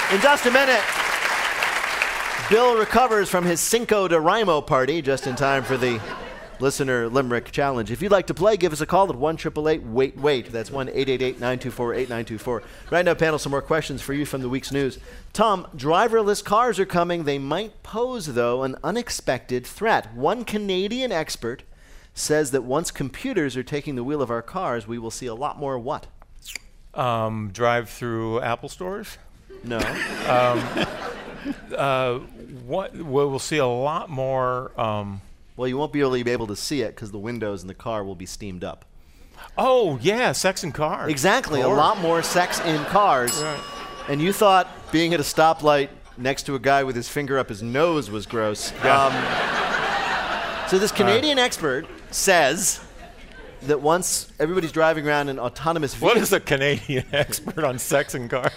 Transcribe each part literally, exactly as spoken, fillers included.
In just a minute, Bill recovers from his Cinco de Rimo party just in time for the Listener Limerick Challenge. If you'd like to play, give us a call at one eight eight eight wait wait. That's one eight eight eight nine two four eight nine two four. Right now, panel, some more questions for you from the week's news. Tom, driverless cars are coming. They might pose, though, an unexpected threat. One Canadian expert says that once computers are taking the wheel of our cars, we will see a lot more what? Um, drive through Apple stores? No. um, uh, what? Well, we'll see a lot more. Um, well, you won't be really be able to see it because the windows in the car will be steamed up. Oh, yeah, sex in cars. Exactly, a lot more sex in cars. Right. And you thought being at a stoplight next to a guy with his finger up his nose was gross. Yeah. Um, so this Canadian uh, expert says that once everybody's driving around in autonomous vehicles... What is a Canadian expert on sex in cars?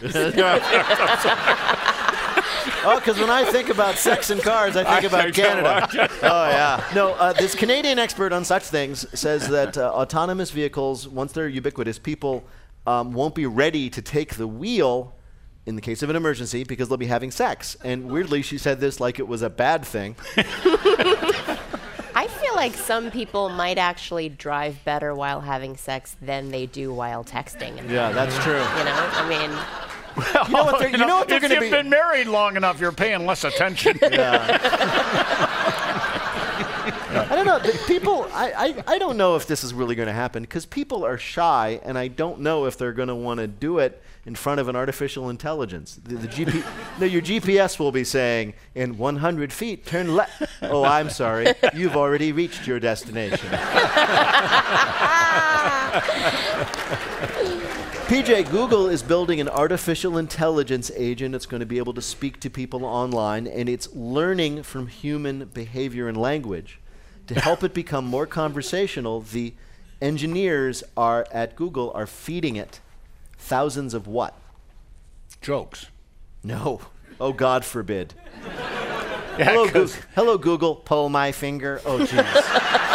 Oh, because when I think about sex in cars, I think I about Canada. Oh, yeah. No, uh, this Canadian expert on such things says that uh, autonomous vehicles, once they're ubiquitous, people um, won't be ready to take the wheel in the case of an emergency because they'll be having sex. And weirdly, she said this like it was a bad thing. I feel like some people might actually drive better while having sex than they do while texting. Yeah, that's true. You know, I mean... Well, you know what they're, you know what they're going to be... If you've been married long enough, you're paying less attention. Yeah. I don't know. People, I, I, I don't know if this is really going to happen because people are shy, and I don't know if they're going to want to do it in front of an artificial intelligence. The, the G P, no, your G P S will be saying, in one hundred feet, turn left. Oh, I'm sorry. You've already reached your destination. P J, Google is building an artificial intelligence agent. It's going to be able to speak to people online, and it's learning from human behavior and language. To help it become more conversational, the engineers are at Google are feeding it thousands of what? Jokes. No. Oh, God forbid. Yeah, Hello, Google. Hello, Google. Pull my finger. Oh, jeez.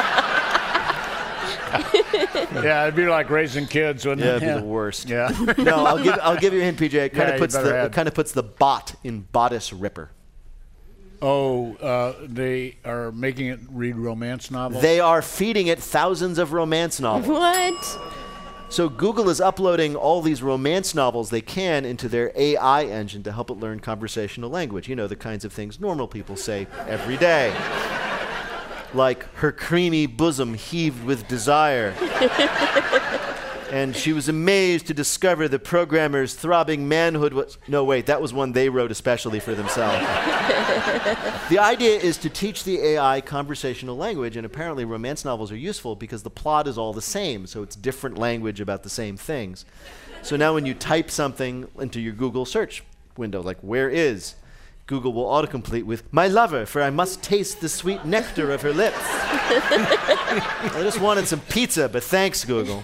Yeah, it'd be like raising kids, wouldn't yeah, it? It'd Yeah, be the worst. Yeah. No, I'll give I'll give you a hint, P J. It kind Yeah, of you puts better the have. it kind of puts the bot in bodice ripper. Oh, uh, they are making it read romance novels? They are feeding it thousands of romance novels. What? So Google is uploading all these romance novels they can into their A I engine to help it learn conversational language. You know, the kinds of things normal people say every day. Like, her creamy bosom heaved with desire. And she was amazed to discover the programmer's throbbing manhood was... No, wait, that was one they wrote especially for themselves. The idea is to teach the A I conversational language, and apparently romance novels are useful because the plot is all the same, so it's different language about the same things. So now when you type something into your Google search window, like, where is... Google will autocomplete with, my lover, for I must taste the sweet nectar of her lips. I just wanted some pizza, but thanks, Google.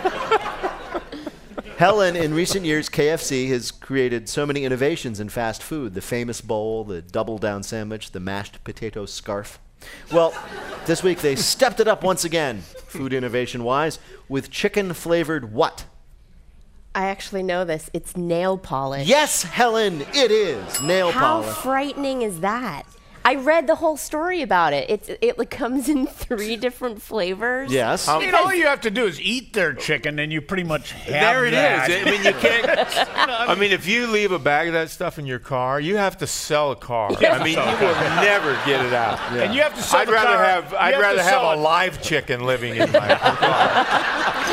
Helen, in recent years, K F C has created so many innovations in fast food. The famous bowl, the double down sandwich, the mashed potato scarf. Well, this week they stepped it up once again, food innovation-wise, with chicken-flavored what? I actually know this. It's nail polish. Yes, Helen, it is nail How polish. How frightening is that? I read the whole story about it. It's it like, comes in three different flavors. Yes. Um, you know, all you have to do is eat their chicken, and you pretty much have there it that. is. I mean, you can't. I mean, if you leave a bag of that stuff in your car, you have to sell a car. Yeah, I mean, you will never get it out. Yeah. And you have to sell I'd the rather car. have. I'd have rather have sell a it. live chicken living in my car.